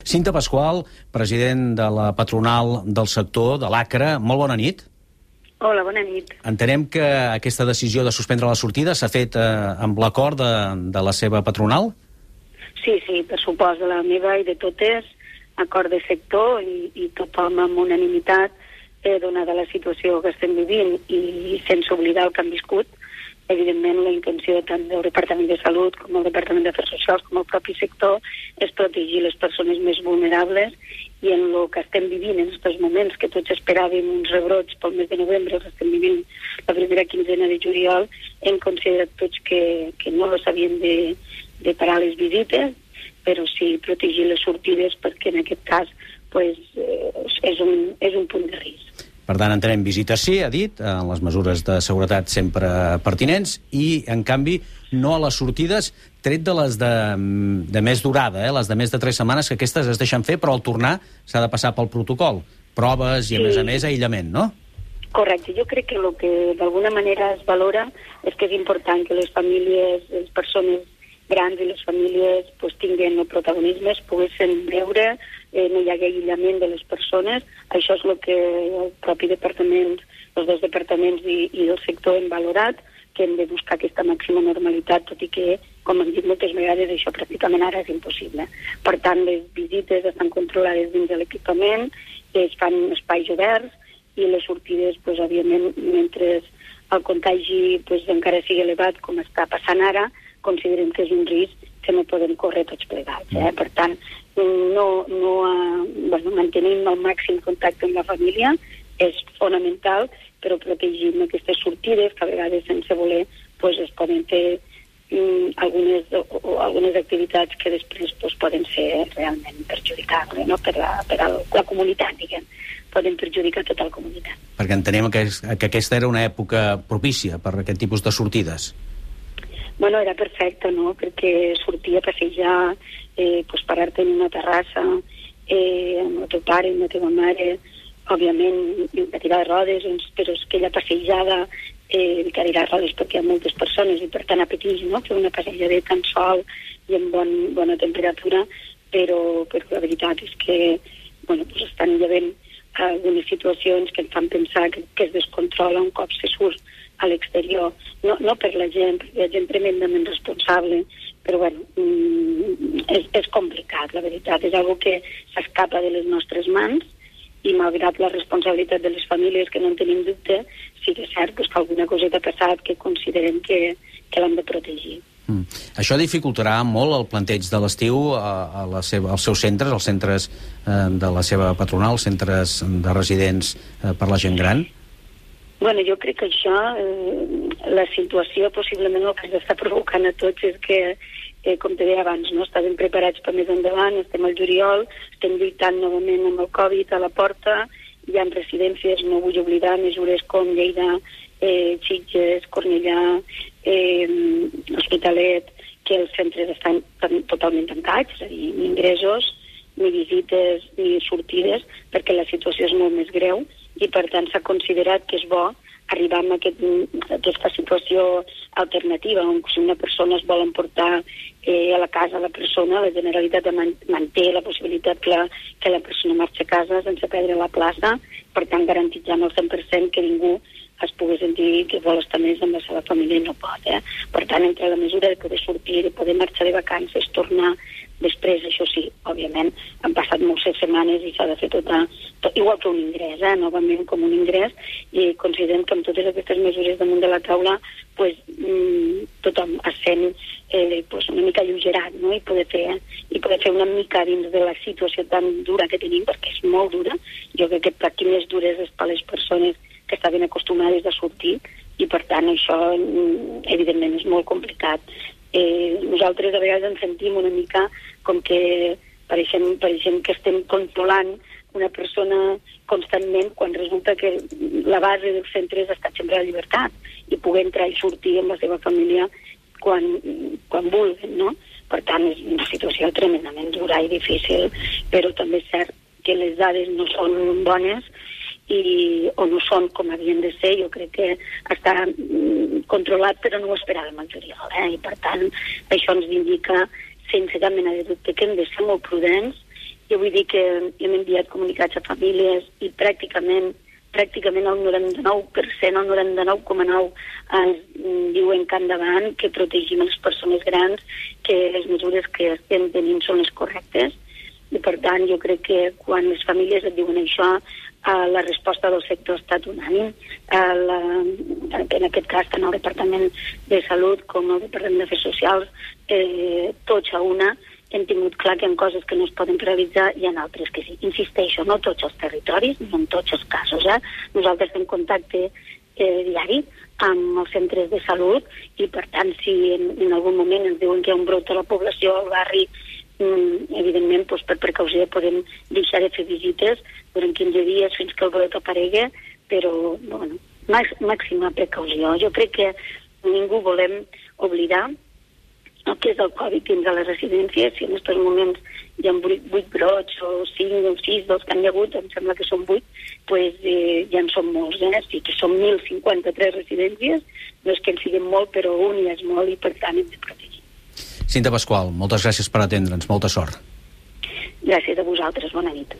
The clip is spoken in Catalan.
Cinta Pasqual, president de la patronal del sector, de l'ACRA. Molt bona nit. Hola, bona nit. Entenem que aquesta decisió de suspendre la sortida s'ha fet amb l'acord de la seva patronal? Sí, per supost, de la meva i de totes, acord de sector i tothom amb unanimitat, donada la situació que estem vivint i sense oblidar el que han viscut. Evidentment, la intenció tant del Departament de Salut com el Departament d'Afers Socials com el propi sector és protegir les persones més vulnerables i en el que estem vivint en aquests moments, que tots esperàvem uns rebrots pel mes de novembre, els estem vivint la primera quinzena de juliol, hem considerat tots que no s'havien de parar les visites, però sí protegir les sortides perquè en aquest cas és un punt de risc. Per tant, entenem visites sí, ha dit, en les mesures de seguretat sempre pertinents, i, en canvi, no a les sortides, tret de les de més durada, les de més de 3 setmanes, que aquestes es deixen fer, però al tornar s'ha de passar pel protocol. Proves i, a més, aïllament, no? Correcte. Jo crec que el que d'alguna manera es valora és que és important que les famílies, les persones grans i les famílies tinguin el protagonisme, es poguessin veure, no hi hagi aïllament de les persones. Això és el que el propi departament, els dos departaments i el sector hem valorat, que hem de buscar aquesta màxima normalitat, tot i que, com hem dit moltes vegades, això pràcticament ara és impossible. Per tant, les visites estan controlades dins de l'equipament, es fan espais oberts i les sortides, òbviament, mentre el contagi encara sigui elevat, com està passant ara, considerem que és un risc que no podem córrer tots plegats. Per tant, mantenim el màxim contacte amb la família és fonamental, però protegim aquestes sortides que a vegades sense voler es poden fer algunes activitats que després poden ser realment perjudiciables, no? per la comunitat, diguem. Poden perjudicar tota la comunitat. Perquè entenem que aquesta era una època propícia per aquest tipus de sortides. Bueno, era perfecte, no?, perquè sortir a passejar, parar-te en una terrassa, amb el teu pare, amb la teva mare, òbviament, a tirar rodes, però és aquella passejada, a tirar rodes perquè hi ha moltes persones i per tant apeteix, no?, fer una passejadeta en sol i amb bona temperatura, però la veritat és que, estan llevant algunes situacions que et fan pensar que es descontrola un cop se surt a l'exterior, no per la gent, perquè la gent tremendament responsable, però és complicat, la veritat, és algo que s'escapa de les nostres mans i malgrat la responsabilitat de les famílies, que no en tenim dubte, sí que és cert que alguna coseta ha passat que considerem que l'hem de protegir. Això dificultarà molt el planteig de l'estiu als seus centres, als centres de la seva patronal, els centres de residents per la gent gran? Jo crec que això, la situació possiblement el que ens està provocant a tots és que, com te deia abans, no estàvem preparats per més endavant, estem al juliol, estem lluitant novament amb el Covid a la porta, hi ha residències, no vull oblidar, mesures com Lleida, Sitges, Cornellà, Hospitalet, que els centres estan totalment tancats, és a dir, ni ingressos, ni visites, ni sortides, perquè la situació és molt més greu, i per tant s'ha considerat que és bo arribar a aquesta situació alternativa, on si una persona es vol emportar a la casa la persona, la Generalitat manté la possibilitat que la persona marxi a casa sense perdre la plaça, per tant garantitzant el 100% que ningú es pugui sentir que vol estar més amb la seva família i no pot. Per tant, entre la mesura de poder sortir, de poder marxar de vacances, tornar després, això sí, òbviament, han passat moltes setmanes i s'ha de fer tot igual que un ingrés, novament com un ingrés, i considerem que amb totes aquestes mesures damunt de la taula tothom es sent una mica alleugerat, no? I poder fer una mica dins de la situació tan dura que tenim, perquè és molt dura. Jo crec que per aquí més dures és per les persones que estaven acostumades a sortir i per tant això evidentment és molt complicat. Nosaltres a vegades ens sentim una mica com que pareixem que estem controlant una persona constantment quan resulta que la base dels centres ha estat sempre la llibertat i poder entrar i sortir amb la seva família quan vulguin, no? Per tant, és una situació tremendament dura i difícil, però també és cert que les dades no són bones o no són com havien de ser. Jo crec que està controlat, però no ho esperàvem al juliol, i per tant això ens indica sense cap mena de dubte que hem de ser molt prudents Jo vull dir que hem enviat comunicats a famílies i pràcticament el 99%, el 99,9% ens diuen que endavant, que protegim les persones grans, que les mesures que estem tenint són les correctes. I per tant, jo crec que quan les famílies et diuen això, la resposta del sector ha estat unànime. En aquest cas, tant el Departament de Salut com el Departament d'Afers Socials, tots a una, hem tingut clar que hi ha coses que no es poden realitzar i hi ha altres que sí. Insisteixo, no tots els territoris, ni en tots els casos. Nosaltres fem contacte diari amb els centres de salut i, per tant, si en algun moment ens diuen que hi ha un brot a la població, al barri, evidentment, per precaució podem deixar de fer visites durant 15 dies fins que el brot aparegui, però màxima precaució. Jo crec que ningú volem oblidar el que és el Covid dins de les residències. Si en aquests moments hi ha 8 brots o 5 o 6 dels que han hi hagut, em sembla que són 8, doncs ja en són molts. Sí que són 1.053 residències, no és que en siguin molt, però un ja és molt i per tant hem de protegir. Cinta Pasqual, moltes gràcies per atendre'ns, molta sort. Gràcies a vosaltres, bona nit.